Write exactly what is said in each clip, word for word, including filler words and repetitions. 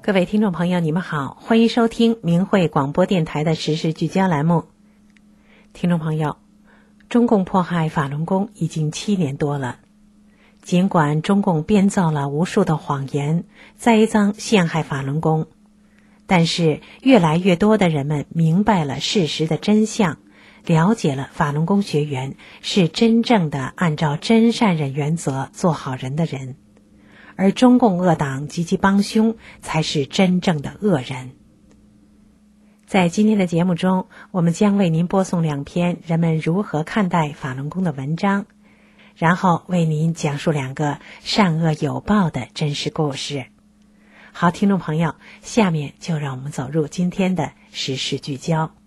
各位听众朋友，你们好，欢迎收听明慧广播电台的时事聚焦栏目。听众朋友，中共迫害法轮功已经七年多了，尽管中共编造了无数的谎言，栽赃陷害法轮功，但是越来越多的人们明白了事实的真相，了解了法轮功学员是真正的按照真善忍原则做好人的人，而中共恶党及其帮凶才是真正的恶人。在今天的节目中，我们将为您播送两篇人们如何看待法轮功的文章，然后为您讲述两个善恶有报的真实故事。好，听众朋友，下面就让我们走入今天的时事聚焦。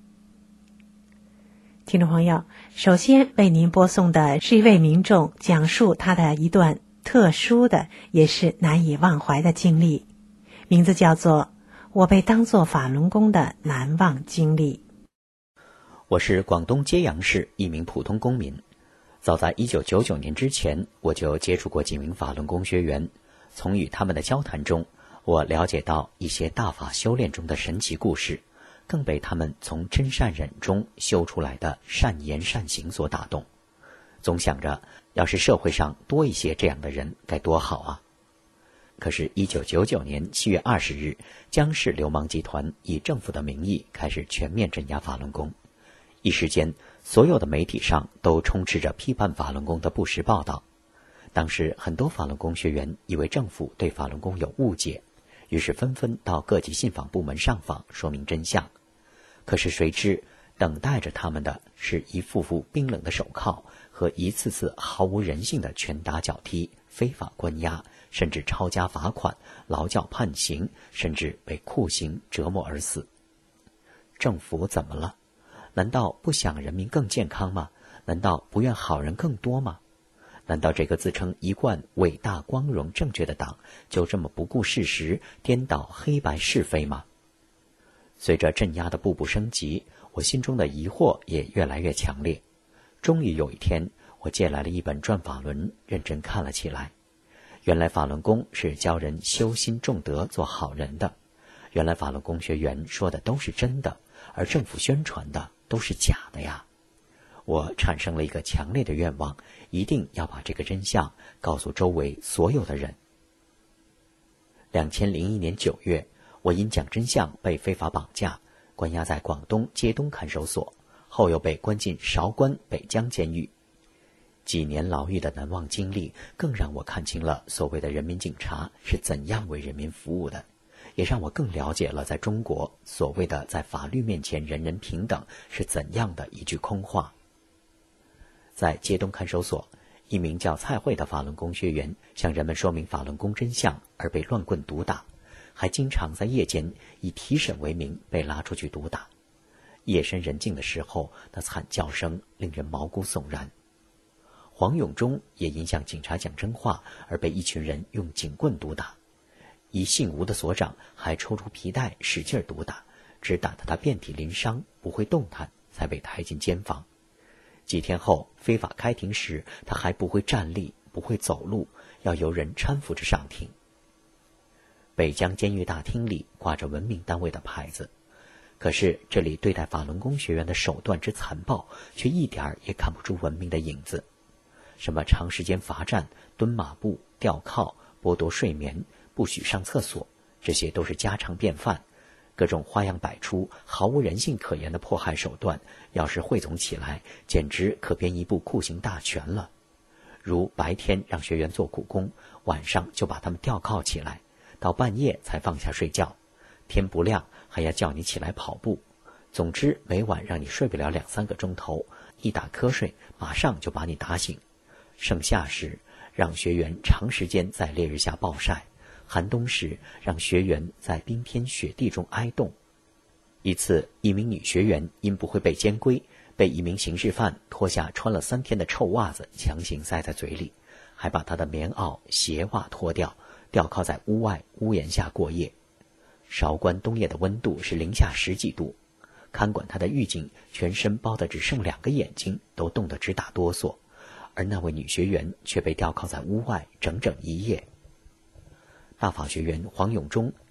听众朋友，首先为您播送的是一位民众讲述他的一段特殊的也是难以忘怀的经历，名字叫做我被当作法轮功的难忘经历。 我是广东揭阳市一名普通公民，早在一九九九年之前，我就接触过几名法轮功学员，从与他们的交谈中，我了解到一些大法修炼中的神奇故事，更被他们从真善忍中修出来的善言善行所打动，总想着要是社会上多一些这样的人该多好啊！可是一九九九年七月二十日，江氏流氓集团以政府的名义开始全面镇压法轮功，一时间所有的媒体上都充斥着批判法轮功的不实报道。当时很多法轮功学员以为政府对法轮功有误解，于是纷纷到各级信访部门上访说明真相。可是谁知等待着他们的是一副副冰冷的手铐和一次次毫无人性的拳打脚踢、非法关押，甚至抄家罚款、劳教判刑，甚至被酷刑折磨而死。政府怎么了？难道不想人民更健康吗？难道不愿好人更多吗？难道这个自称一贯伟大、光荣、正确的党就这么不顾事实、颠倒黑白是非吗？随着镇压的步步升级，我心中的疑惑也越来越强烈。终于有一天，我借来了一本《转法轮》，认真看了起来。原来法轮功是教人修心重德做好人的，原来法轮功学员说的都是真的，而政府宣传的都是假的呀！我产生了一个强烈的愿望，一定要把这个真相告诉周围所有的人。二零零一年九月，我因讲真相被非法绑架，关押在广东街东看守所，后又被关进韶关北江监狱。几年牢狱的难忘经历，更让我看清了所谓的人民警察是怎样为人民服务的，也让我更了解了在中国所谓的在法律面前人人平等是怎样的一句空话。在街东看守所，一名叫蔡慧的法轮功学员向人们说明法轮功真相而被乱棍毒打，还经常在夜间以提审为名被拉出去毒打。夜深人静的时候，那惨叫声令人毛骨悚然。黄永忠也因向警察讲真话而被一群人用警棍毒打，一姓吴的所长还抽出皮带使劲毒打，直打得他遍体鳞伤，不会动弹，才被抬进监房。几天后非法开庭时，他还不会站立，不会走路，要由人搀扶着上庭。北江监狱大厅里挂着文明单位的牌子，可是这里对待法轮功学员的手段之残暴，却一点儿也看不出文明的影子。什么长时间罚站、蹲马步、吊铐、剥夺睡眠、不许上厕所，这些都是家常便饭。各种花样百出、毫无人性可言的迫害手段，要是汇总起来，简直可编一部酷刑大全了。如白天让学员做苦工，晚上就把他们吊铐起来，到半夜才放下睡觉，天不亮还要叫你起来跑步。总之每晚让你睡不了两三个钟头，一打瞌睡马上就把你打醒。盛夏时让学员长时间在烈日下暴晒，寒冬时让学员在冰天雪地中挨冻。一次，一名女学员因不会背监规，被一名刑事犯脱下穿了三天的臭袜子强行塞在嘴里，还把她的棉袄、鞋袜脱掉，吊靠在屋外屋檐下过夜。韶关冬夜的温度是零下十几度，看管她的狱警全身包得只剩两个眼睛，都冻得直打哆嗦，而那位女学员却被吊靠在屋外整整一夜。大法学员黄永忠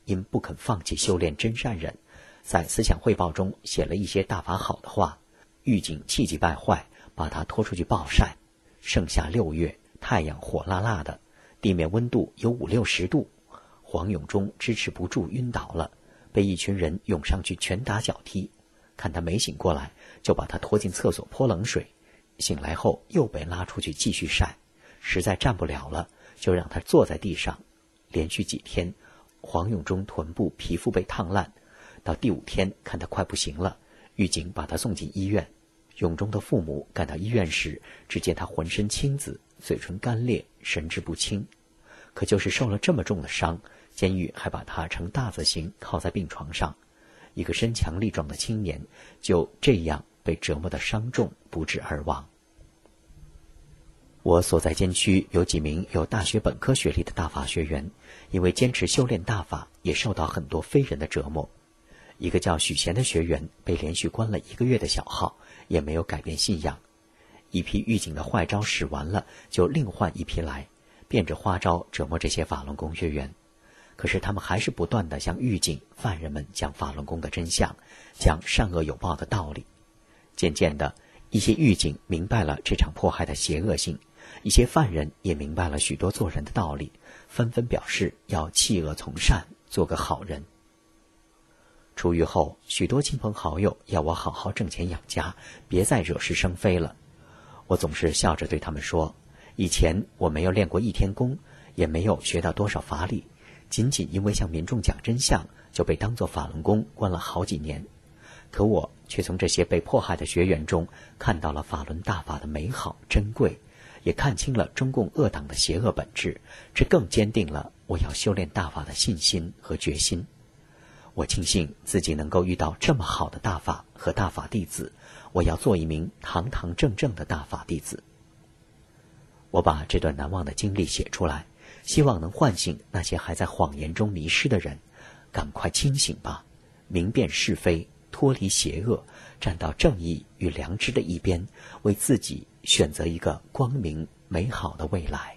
因不肯放弃修炼真善忍，在思想汇报中写了一些大法好的话。狱警气急败坏，把他拖出去暴晒。盛夏六月，太阳火辣辣的，地面温度有五六十度。黄永忠支持不住晕倒了，被一群人涌上去拳打脚踢。看他没醒过来，就把他拖进厕所泼冷水。醒来后又被拉出去继续晒，实在站不了了，就让他坐在地上。连续几天，黄永忠臀部皮肤被烫烂，到第五天看他快不行了，狱警把他送进医院。永忠的父母赶到医院时，只见他浑身青紫，嘴唇干裂，神志不清。可就是受了这么重的伤，监狱还把他呈大字形靠在病床上。一个身强力壮的青年就这样被折磨得伤重，不治而亡。我所在监区有几名有大学本科学历的大法学员，因为坚持修炼大法，也受到很多非人的折磨。一个叫许贤的学员被连续关了一个月的小号，也没有改变信仰。一批狱警的坏招使完了，就另换一批来，变着花招折磨这些法轮功学员。可是他们还是不断地向狱警、犯人们讲法轮功的真相，讲善恶有报的道理。渐渐的，一些狱警明白了这场迫害的邪恶性，一些犯人也明白了许多做人的道理，纷纷表示要弃恶从善，做个好人。出狱后，许多亲朋好友要我好好挣钱养家，别再惹是生非了。我总是笑着对他们说，以前我没有练过一天功，也没有学到多少法理，仅仅因为向民众讲真相，就被当作法轮功关了好几年。可我却从这些被迫害的学员中看到了法轮大法的美好珍贵，也看清了中共恶党的邪恶本质，这更坚定了我要修炼大法的信心和决心。我庆幸自己能够遇到这么好的大法和大法弟子，我要做一名堂堂正正的大法弟子。我把这段难忘的经历写出来，希望能唤醒那些还在谎言中迷失的人，赶快清醒吧，明辨是非，脱离邪恶，站到正义与良知的一边，为自己选择一个光明美好的未来。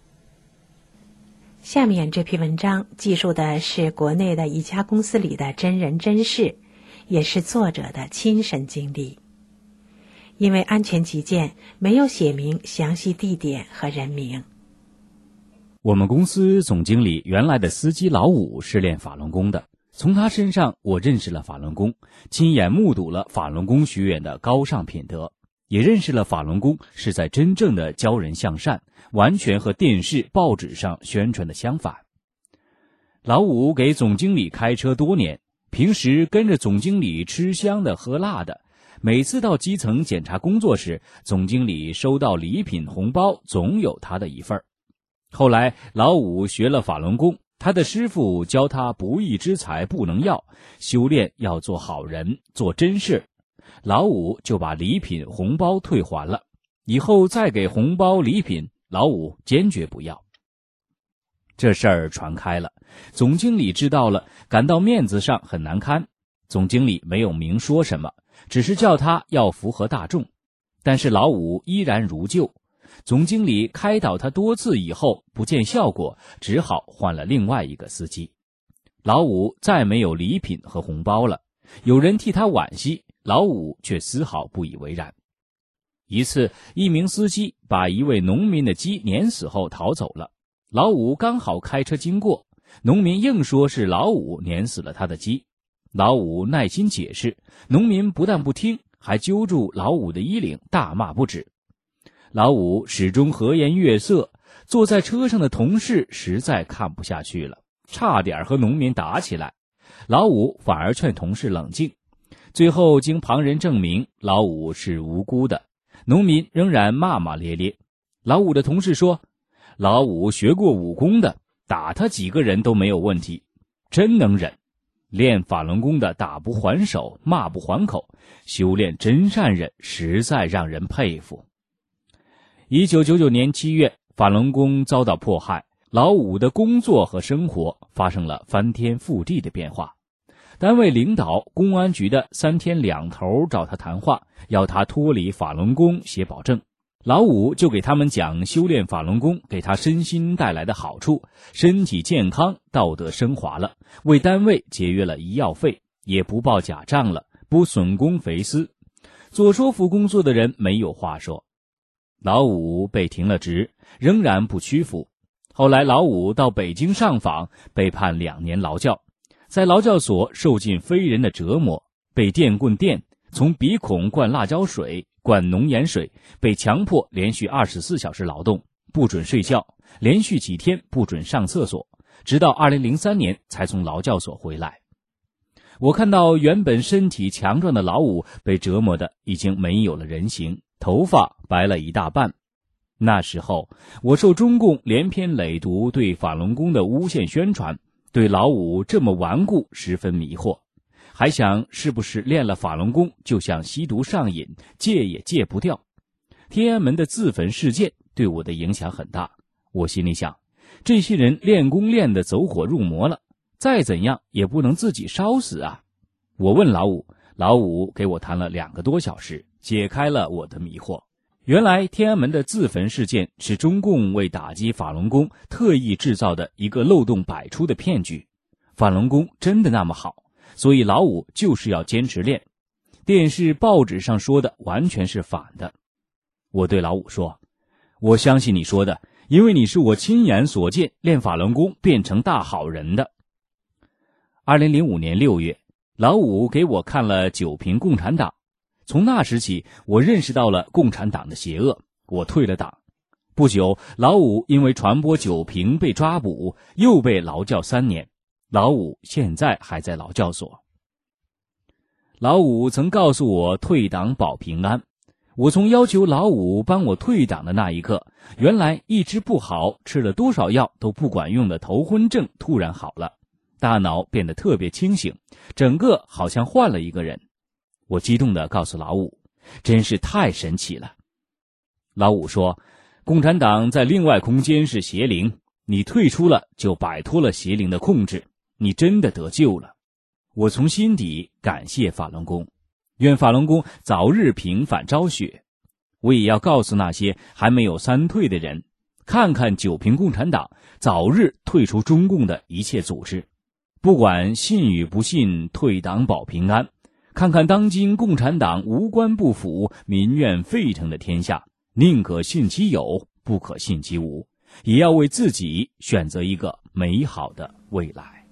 下面这篇文章记述的是国内的一家公司里的真人真事，也是作者的亲身经历。因为安全起见，没有写明详细地点和人名。 我们公司总经理原来的司机老五是练法轮功的，从他身上我认识了法轮功，亲眼目睹了法轮功学员的高尚品德，也认识了法轮功是在真正的教人向善，完全和电视报纸上宣传的相反。老五给总经理开车多年，平时跟着总经理吃香的喝辣的，每次到基层检查工作时，总经理收到礼品红包总有他的一份。后来老五学了法轮功，他的师傅教他不义之财不能要，修炼要做好人，做真事。老五就把礼品红包退还了，以后再给红包礼品，老五坚决不要。这事儿传开了，总经理知道了，感到面子上很难堪。总经理没有明说什么，只是叫他要符合大众，但是老五依然如旧。总经理开导他多次以后不见效果，只好换了另外一个司机。老五再没有礼品和红包了，有人替他惋惜，老五却丝毫不以为然。一次，一名司机把一位农民的鸡碾死后逃走了，老五刚好开车经过，农民硬说是老五碾死了他的鸡。老五耐心解释，农民不但不听，还揪住老五的衣领大骂不止。老五始终和颜悦色，坐在车上的同事实在看不下去了，差点和农民打起来。老五反而劝同事冷静，最后经旁人证明老五是无辜的，农民仍然骂骂咧咧。老五的同事说，老五学过武功的，打他几个人都没有问题，真能忍。练法轮功的打不还手，骂不还口，修炼真善忍实在让人佩服。一九九九年七月，法轮功遭到迫害，老五的工作和生活发生了翻天覆地的变化。单位领导、公安局的三天两头找他谈话，要他脱离法轮功写保证。 老五就给他们讲修炼法轮功给他身心带来的好处，身体健康，道德升华了，为单位节约了医药费，也不报假账了，不损公肥私。做说服工作的人没有话说。老五被停了职，仍然不屈服。后来老五到北京上访，被判两年劳教，在劳教所受尽非人的折磨，被电棍电，从鼻孔灌辣椒水，灌浓盐水，被强迫连续二十四小时劳动，不准睡觉，连续几天不准上厕所，直到二零零三年才从劳教所回来。我看到原本身体强壮的老五被折磨的已经没有了人形，头发白了一大半。那时候我受中共连篇累牍对法轮功的诬陷宣传，对老五这么顽固十分迷惑，还想是不是练了法轮功就像吸毒上瘾，戒也戒不掉。天安门的自焚事件对我的影响很大，我心里想，这些人练功练得走火入魔了，再怎样也不能自己烧死啊。我问老五，老五给我谈了两个多小时，解开了我的迷惑。原来天安门的自焚事件是中共为打击法轮功特意制造的一个漏洞百出的骗局。法轮功真的那么好，所以老五就是要坚持练。电视报纸上说的完全是反的。我对老五说，我相信你说的，因为你是我亲眼所见练法轮功变成大好人的。二零零五年六月，老五给我看了九评共产党，从那时起我认识到了共产党的邪恶，我退了党。不久，老五因为传播九评被抓捕，又被劳教三年。老五现在还在劳教所。老五曾告诉我退党保平安，我从要求老五帮我退党的那一刻，原来一直不好，吃了多少药都不管用的头昏症突然好了，大脑变得特别清醒，整个好像换了一个人。我激动地告诉老五，真是太神奇了。老五说，共产党在另外空间是邪灵，你退出了就摆脱了邪灵的控制，你真的得救了。我从心底感谢法轮功，愿法轮功早日平反昭雪。我也要告诉那些还没有三退的人，看看九评共产党，早日退出中共的一切组织。不管信与不信，退党保平安。看看当今共产党无官不腐，民怨沸腾的天下，宁可信其有，不可信其无，也要为自己选择一个美好的未来。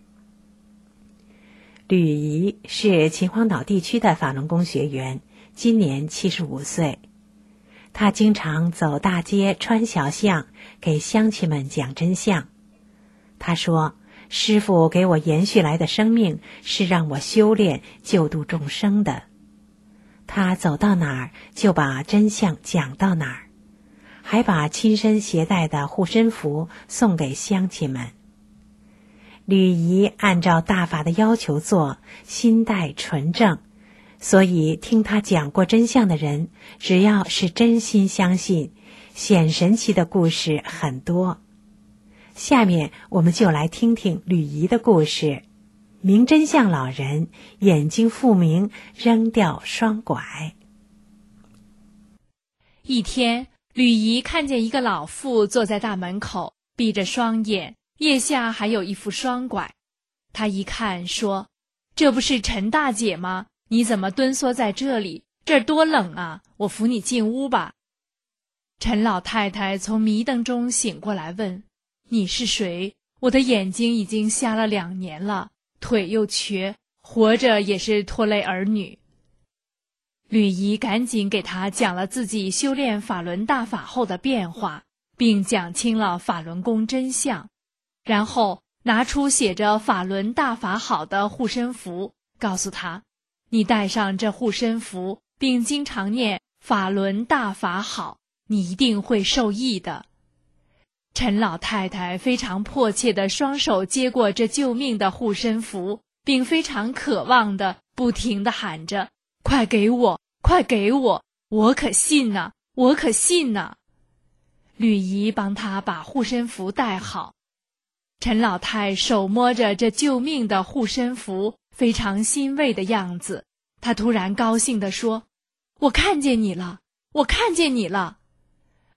吕仪是秦皇岛地区的法轮功学员，今年七十五岁。他经常走大街穿小巷，给乡亲们讲真相。他说，师父给我延续来的生命是让我修炼救度众生的。他走到哪儿就把真相讲到哪儿，还把亲身携带的护身符送给乡亲们。吕仪按照大法的要求做，心带纯正，所以听他讲过真相的人，只要是真心相信，显神奇的故事很多。下面我们就来听听吕仪的故事。明真相老人眼睛复明，扔掉双拐。 一天，吕仪看见一个老妇坐在大门口，闭着双眼，腋下还有一副双拐。他一看说，这不是陈大姐吗？你怎么蹲缩在这里？这儿多冷啊，我扶你进屋吧。陈老太太从迷瞪中醒过来问，你是谁？我的眼睛已经瞎了两年了，腿又瘸，活着也是拖累儿女。吕仪赶紧给他讲了自己修炼法轮大法后的变化，并讲清了法轮功真相，然后拿出写着法轮大法好的护身符，告诉他，你带上这护身符，并经常念法轮大法好，你一定会受益的。陈老太太非常迫切地双手接过这救命的护身符，并非常渴望地不停地喊着，快给我，快给我，我可信呢，我可信呢。吕仪帮他把护身符带好。陈老太手摸着这救命的护身符，非常欣慰的样子。他突然高兴地说，我看见你了，我看见你了。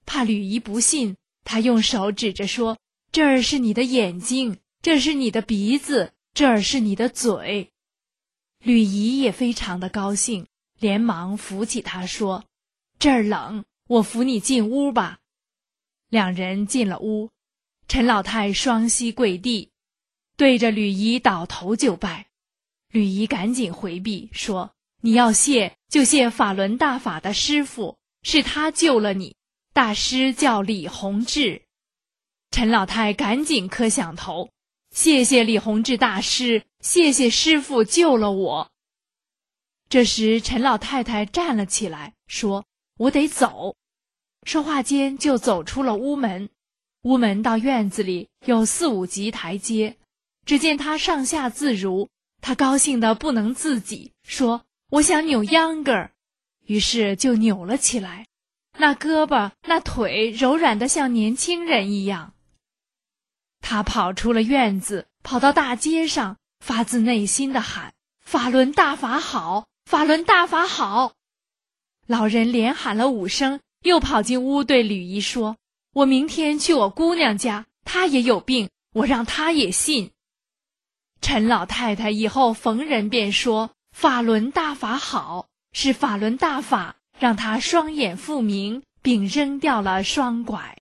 怕吕仪不信，他用手指着说：“这儿是你的眼睛，这是你的鼻子，这儿是你的嘴。”吕仪也非常的高兴，连忙扶起他说：“这儿冷，我扶你进屋吧。”两人进了屋，陈老太双膝跪地，对着吕仪倒头就拜。吕仪赶紧回避说：“你要谢就谢法轮大法的师傅，是他救了你，大师叫李洪志。”陈老太赶紧磕响头：“谢谢李洪志大师，谢谢师傅救了我。”这时陈老太太站了起来说：“我得走。”说话间就走出了屋门。屋门到院子里有四五级台阶，只见他上下自如，他高兴得不能自己，说：“我想扭秧歌儿。”于是就扭了起来，那胳膊那腿柔软得像年轻人一样。他跑出了院子，跑到大街上，发自内心地喊：“法轮大法好，法轮大法好！”老人连喊了五声，又跑进屋对吕仪说：“我明天去我姑娘家，她也有病，我让她也信。”陈老太太以后逢人便说：“法轮大法好，是法轮大法让她双眼复明，并扔掉了双拐。”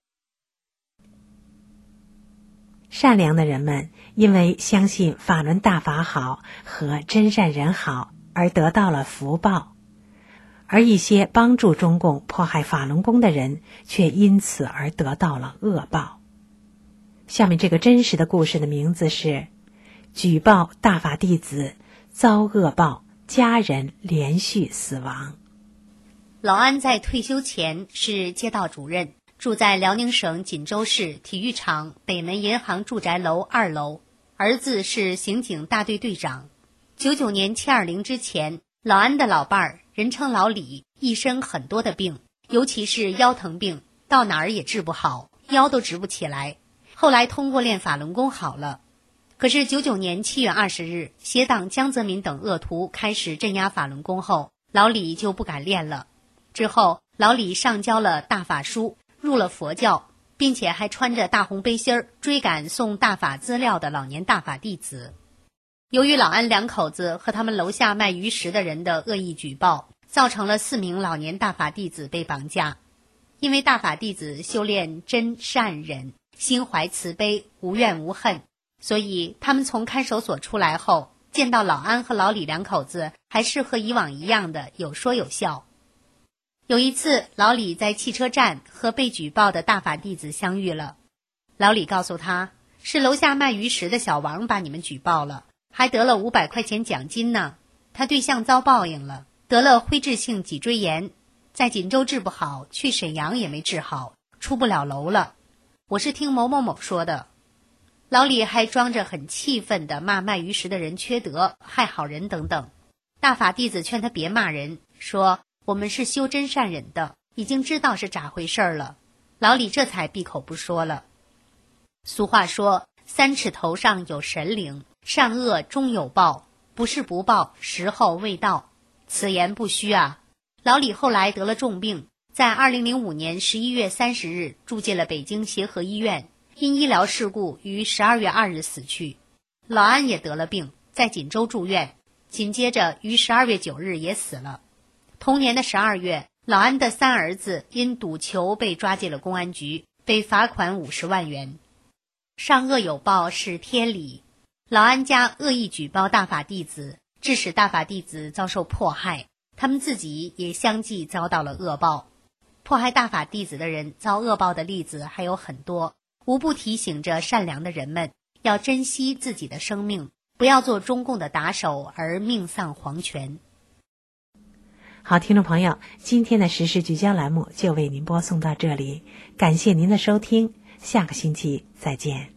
善良的人们因为相信法轮大法好和真善人好而得到了福报，而一些帮助中共迫害法轮功的人却因此而得到了恶报。下面这个真实的故事的名字是：举报大法弟子遭恶报，家人连续死亡。 老安在退休前是街道主任，住在辽宁省锦州市体育场北门银行住宅楼二楼，儿子是刑警大队队长。九九年七二零之前，老安的老伴儿人称老李，一身很多的病，尤其是腰疼病，到哪儿也治不好，腰都直不起来。后来通过练法轮功好了。可是九九年七月二十日，邪党江泽民等恶徒开始镇压法轮功后，老李就不敢练了。之后，老李上交了大法书，入了佛教，并且还穿着大红背心儿追赶送大法资料的老年大法弟子。由于老安两口子和他们楼下卖鱼食的人的恶意举报，造成了四名老年大法弟子被绑架。因为大法弟子修炼真善忍，心怀慈悲，无怨无恨，所以他们从看守所出来后，见到老安和老李两口子还是和以往一样的有说有笑。有一次，老李在汽车站和被举报的大法弟子相遇了。老李告诉他，是楼下卖鱼食的小王把你们举报了，还得了五百块钱奖金呢。他对象遭报应了，得了灰质性脊椎炎，在锦州治不好，去沈阳也没治好，出不了楼了。我是听某某某说的。老李还装着很气愤地骂卖鱼食的人缺德，害好人等等。大法弟子劝他别骂人，说我们是修真善忍的，已经知道是咋回事了。老李这才闭口不说了。俗话说，三尺头上有神灵，善恶终有报，不是不报，时候未到。此言不虚啊。老李后来得了重病，在二零零五年十一月三十日住进了北京协和医院，因医疗事故于十二月二日死去。老安也得了病，在锦州住院，紧接着于十二月九日也死了。同年的十二月，老安的三儿子因赌球被抓进了公安局，被罚款五十万元。善恶有报是天理，老安家恶意举报大法弟子，致使大法弟子遭受迫害，他们自己也相继遭到了恶报。迫害大法弟子的人遭恶报的例子还有很多，无不提醒着善良的人们要珍惜自己的生命，不要做中共的打手而命丧黄泉。 好，听众朋友，今天的时事聚焦栏目就为您播送到这里，感谢您的收听，下个星期再见。